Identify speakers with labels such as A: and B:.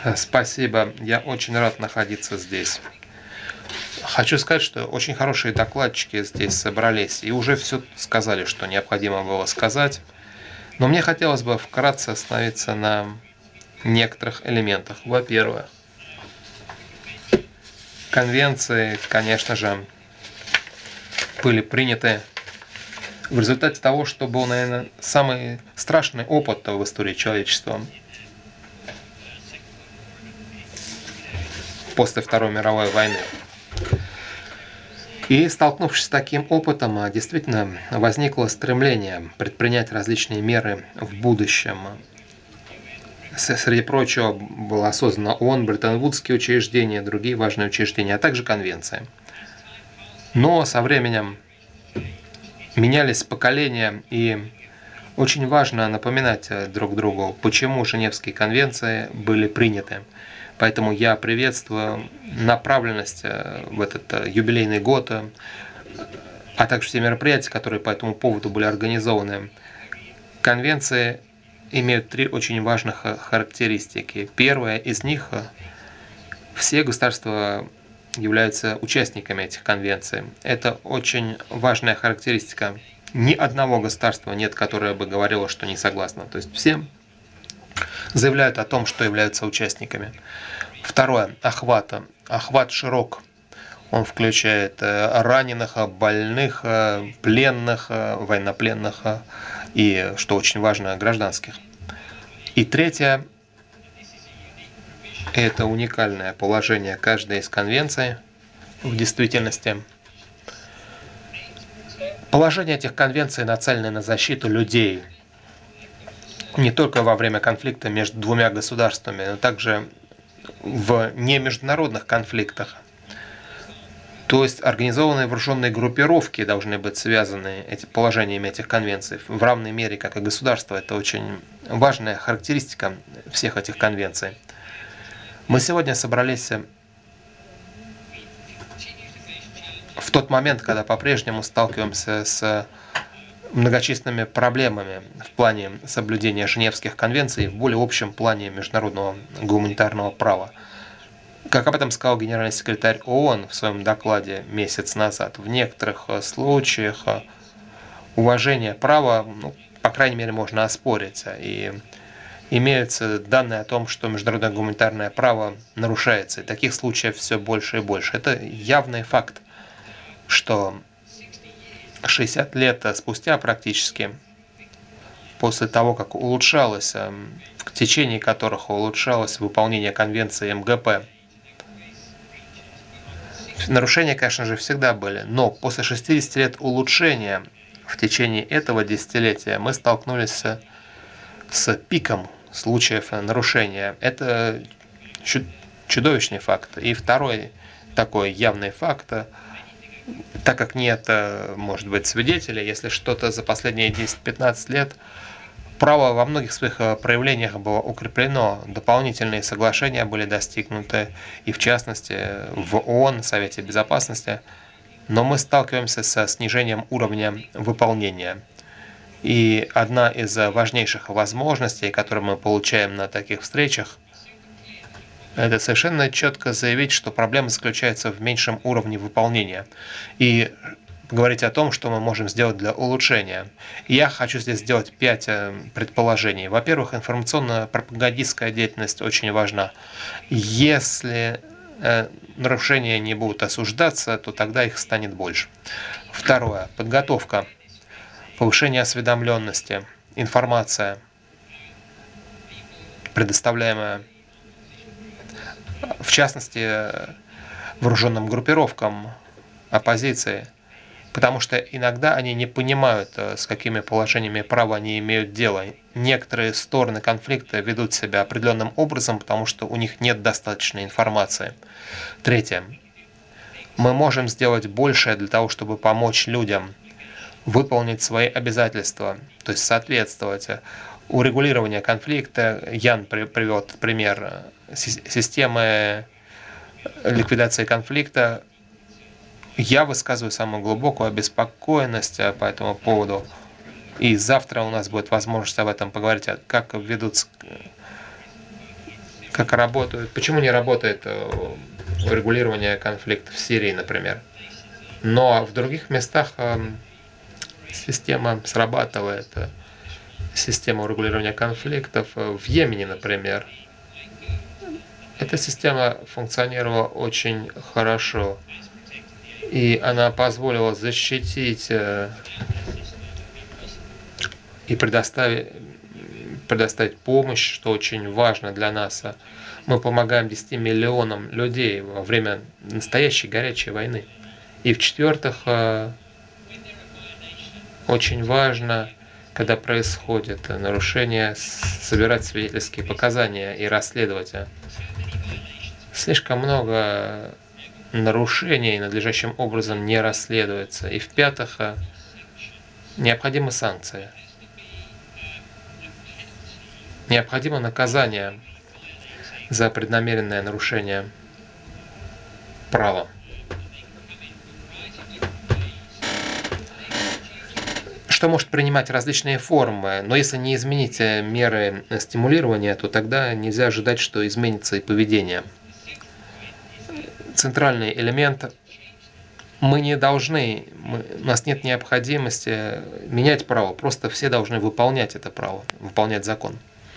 A: Спасибо, я очень рад находиться здесь. Хочу сказать, что очень хорошие докладчики здесь собрались и уже все сказали, что необходимо было сказать. Но мне хотелось бы вкратце остановиться на некоторых элементах. Во-первых, конвенции, конечно же, были приняты в результате того, что был, наверное, самый страшный опыт в истории человечества после Второй мировой войны. И столкнувшись с таким опытом, действительно возникло стремление предпринять различные меры в будущем. Среди прочего было создано ООН, Бреттон-Вудские учреждения, другие важные учреждения, а также конвенции. Но со временем менялись поколения, и очень важно напоминать друг другу, почему Женевские конвенции были приняты. Поэтому я приветствую направленность в этот юбилейный год, а также все мероприятия, которые по этому поводу были организованы. Конвенции имеют три очень важных характеристики. Первая из них – все государства являются участниками этих конвенций. Это очень важная характеристика. Ни одного государства нет, которое бы говорило, что не согласно. То есть все заявляют о том, что являются участниками. Второе – охват. Охват широк. Он включает раненых, больных, пленных, военнопленных и, что очень важно, гражданских. И третье – это уникальное положение каждой из конвенций в действительности. Положение этих конвенций нацелены на защиту людей не только во время конфликта между двумя государствами, но также в немеждународных конфликтах. То есть организованные вооруженные группировки должны быть связаны положениями этих конвенций в равной мере, как и государство. Это очень важная характеристика всех этих конвенций. Мы сегодня собрались в тот момент, когда по-прежнему сталкиваемся с многочисленными проблемами в плане соблюдения Женевских конвенций в более общем плане международного гуманитарного права. Как об этом сказал генеральный секретарь ООН в своем докладе месяц назад, в некоторых случаях уважение права, по крайней мере, можно оспорить. И имеются данные о том, что международное гуманитарное право нарушается. И таких случаев все больше и больше. Это явный факт, что 60 лет спустя практически, после того, как улучшалось, в течение которых улучшалось выполнение конвенции МГП, нарушения, конечно же, всегда были, но после 60 лет улучшения в течение этого десятилетия мы столкнулись с пиком случаев нарушения. Это чудовищный факт. И второй такой явный факт, так как нет, может быть, свидетелей, если что-то за последние 10-15 лет право во многих своих проявлениях было укреплено, дополнительные соглашения были достигнуты, и в частности в ООН, Совете Безопасности, но мы сталкиваемся со снижением уровня выполнения. И одна из важнейших возможностей, которые мы получаем на таких встречах, это совершенно четко заявить, что проблема заключается в меньшем уровне выполнения. И говорить о том, что мы можем сделать для улучшения. Я хочу здесь сделать 5 предположений. Во-первых, информационно-пропагандистская деятельность очень важна. Если нарушения не будут осуждаться, то тогда их станет больше. Второе. Подготовка. Повышение осведомленности. Информация, предоставляемая в частности вооруженным группировкам оппозиции, потому что иногда они не понимают, с какими положениями права они имеют дело. Некоторые стороны конфликта ведут себя определенным образом, потому что у них нет достаточной информации. Третье. Мы можем сделать большее для того, чтобы помочь людям выполнить свои обязательства, то есть соответствовать урегулированию конфликта. Ян привел пример системы ликвидации конфликта. Я высказываю самую глубокую обеспокоенность по этому поводу. И завтра у нас будет возможность об этом поговорить, как ведутся как работают, почему не работает урегулирование конфликтов в Сирии, например. Но в других местах система срабатывает, система урегулирования конфликтов в Йемене, например. Эта система функционировала очень хорошо, и она позволила защитить и предоставить помощь, что очень важно для нас. Мы помогаем 10 миллионам людей во время настоящей горячей войны. И в-четвертых, очень важно, когда происходит нарушение, собирать свидетельские показания и расследовать. Слишком много нарушений надлежащим образом не расследуется. И в-пятых, необходимы санкции. Необходимо наказание за преднамеренное нарушение права. Что может принимать различные формы, но если не изменить меры стимулирования, то тогда нельзя ожидать, что изменится и поведение. Центральный элемент: мы не должны, у нас нет необходимости менять право, просто все должны выполнять это право, выполнять закон.